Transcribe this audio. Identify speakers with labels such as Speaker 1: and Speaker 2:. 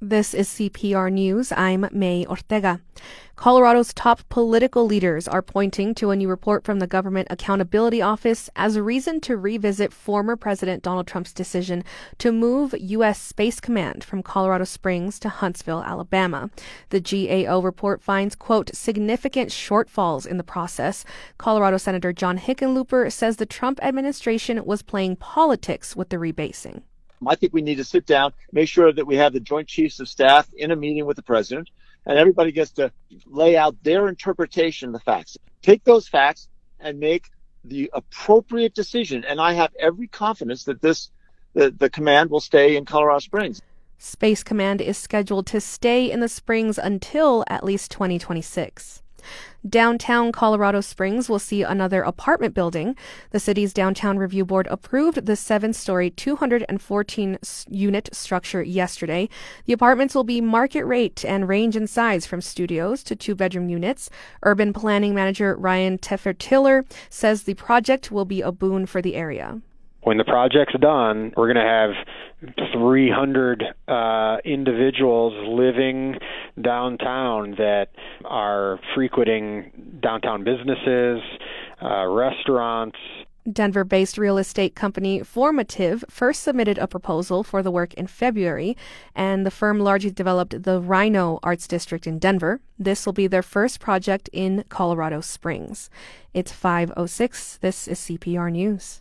Speaker 1: This is CPR News. I'm May Ortega. Colorado's top political leaders are pointing to a new report from the Government Accountability Office as a reason to revisit former President Donald Trump's decision to move U.S. Space Command from Colorado Springs to Huntsville, Alabama. The GAO report finds, quote, significant shortfalls in the process. Colorado Senator John Hickenlooper says the Trump administration was playing politics with the rebasing.
Speaker 2: I think we need to sit down, make sure that we have the Joint Chiefs of Staff in a meeting with the president, and everybody gets to lay out their interpretation of the facts. Take those facts and make the appropriate decision. And I have every confidence that the command will stay in Colorado Springs.
Speaker 1: Space Command is scheduled to stay in the Springs until at least 2026. Downtown Colorado Springs will see another apartment building. The city's Downtown Review Board approved the 7-story, 214-unit structure yesterday. The apartments will be market rate and range in size from studios to 2-bedroom units. Urban Planning Manager Ryan Teffer-Tiller says the project will be a boon for the area.
Speaker 3: When the project's done, we're going to have 300 individuals living downtown that are frequenting downtown businesses, restaurants.
Speaker 1: Denver-based real estate company Formative first submitted a proposal for the work in February, and the firm largely developed the Rhino Arts District in Denver. This will be their first project in Colorado Springs. It's 5:06. This is CPR News.